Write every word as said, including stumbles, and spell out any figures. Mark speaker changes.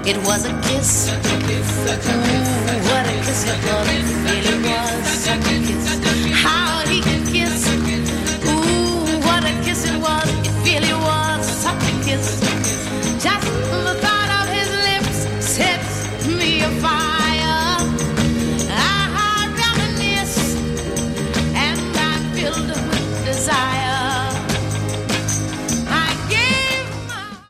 Speaker 1: It was a kiss. Ooh, what a kiss it was. It really was such a kiss. How he could kiss. Ooh, what a kiss it was. It really was such a kiss.